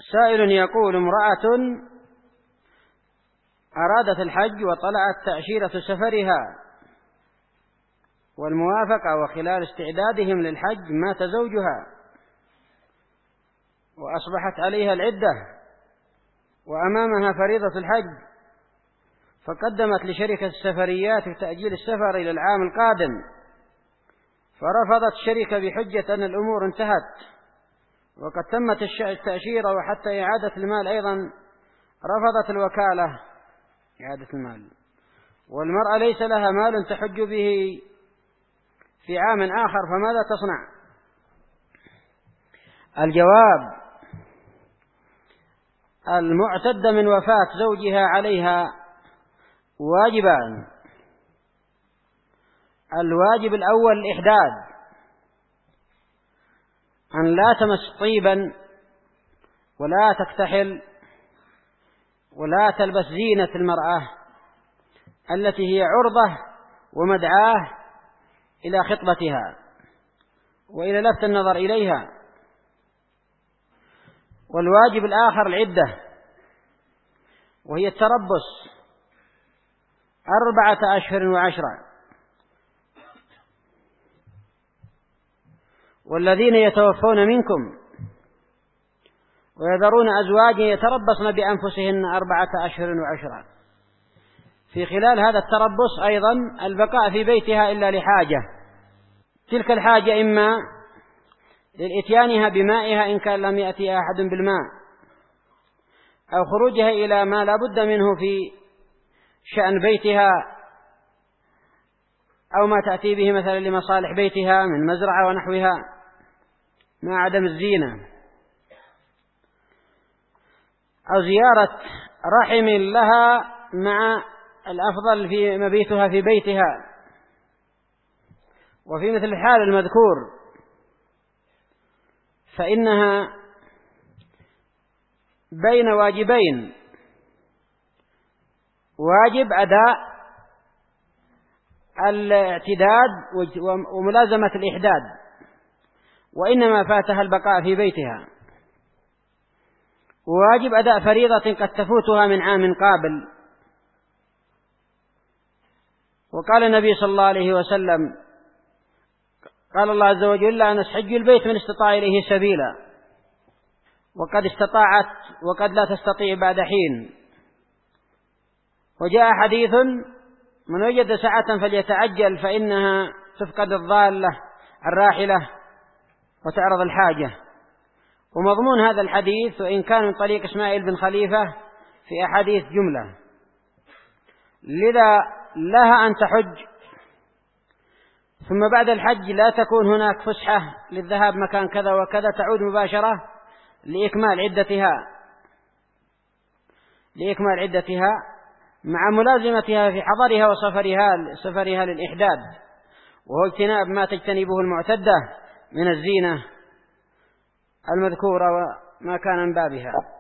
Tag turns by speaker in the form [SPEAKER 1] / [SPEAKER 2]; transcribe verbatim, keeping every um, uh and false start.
[SPEAKER 1] سائل يقول: امرأة أرادت الحج وطلعت تأشيرة سفرها والموافقة، وخلال استعدادهم للحج مات زوجها وأصبحت عليها العدة وأمامها فريضة الحج، فقدمت لشركة السفريات تأجيل السفر إلى العام القادم، فرفضت الشركة بحجة أن الأمور انتهت وقد تمت التأشيرة، وحتى إعادة المال أيضا رفضت الوكالة إعادة المال، والمرأة ليس لها مال تحج به في عام آخر، فماذا تصنع؟ الجواب: المعتدة من وفاة زوجها عليها واجبان. الواجب الأول الإحداد، أن لا تمس طيبا ولا تكتحل ولا تلبس زينة المرأة التي هي عرضة ومدعاة إلى خطبتها وإلى لفت النظر إليها. والواجب الآخر العدة، وهي التربص أربعة أشهر وعشرة. والذين يتوفون منكم ويذرون أزواجا يتربصن بأنفسهن أربعة أشهر وعشرة. في خلال هذا التربص أيضا البقاء في بيتها إلا لحاجة، تلك الحاجة إما لإتيانها بمائها إن كان لم يأتي أحد بالماء، أو خروجها إلى ما لا بد منه في شأن بيتها، أو ما تأتي به مثلا لمصالح بيتها من مزرعة ونحوها مع عدم الزينة، أو زيارة رحم لها مع الأفضل في مبيتها في بيتها. وفي مثل الحال المذكور فإنها بين واجبين: واجب أداء الاعتداد وملازمة الإحداد، وإنما فاتها البقاء في بيتها، وواجب أداء فريضة قد تفوتها من عام قابل. وقال النبي صلى الله عليه وسلم: قال الله عز وجل: أن أحج البيت من استطاع إليه سبيلا، وقد استطاعت وقد لا تستطيع بعد حين. وجاء حديث: من وجد ساعة فليتعجل فإنها تفقد الضالة الراحلة وتعرض الحاجة. ومضمون هذا الحديث، وإن كان من طريق إسماعيل بن خليفة، في أحاديث جملة، لذا لها أن تحج، ثم بعد الحج لا تكون هناك فسحة للذهاب مكان كذا وكذا، تعود مباشرة لإكمال عدتها لإكمال عدتها مع ملازمتها في حضرها وسفرها سفرها للإحداد، وهو اجتناب ما تجتنبه المعتدة من الزينة المذكورة وما كان من بابها.